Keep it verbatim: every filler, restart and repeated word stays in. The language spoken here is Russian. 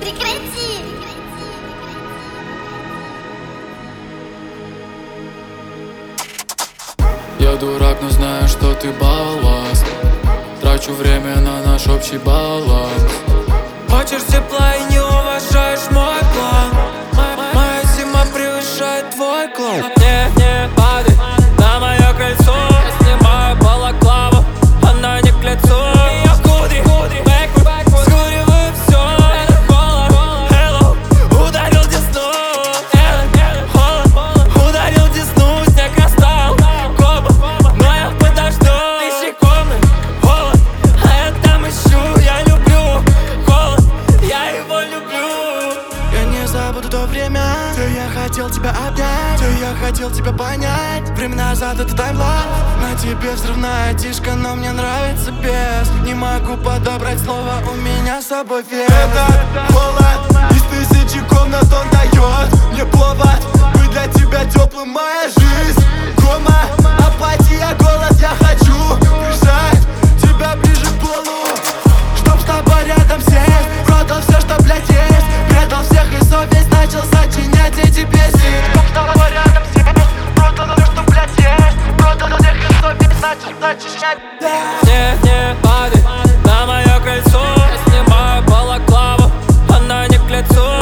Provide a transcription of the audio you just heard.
Прекрати! Я дурак, но знаю, что ты балласт. Трачу время на наш общий баланс. Хочешь тепла и не уважаешь мой план. Моя зима превышает твой клан. Не, не падай на мое кольцо. Я снимаю балаклаву, она не к лицу. Я худи, бэкворд, скуриваю все. Это холод, hello, ударил десну. Это холод, ударил десну. Снег растаял, коба, но я подожду. Ищи комнат, холод, а я там ищу. Я люблю холод, я его люблю. Я не забуду то время, где я хотел тебя обнять, где я хотел тебя понять. Время назад это таймлайн. На тебе взрывная тишка, но мне нравится без. Не могу подобрать слово, у меня с собой вес. Этот холод из тысячи комнат он дает мне повод быть для тебя теплым, моя жизнь. Кома, апатия, голод, я хочу прижать тебя ближе к полу, Чтоб с тобой рядом сесть, продал все, что, блядь, есть. Предал всех и совесть начал сочинять эти песни. Чтоб с тобой рядом сесть, продал все, что, блядь, есть. Продал всех и совесть начал сочинять. Не, не падай на мое кольцо. Я снимаю балаклаву, она не к лицу.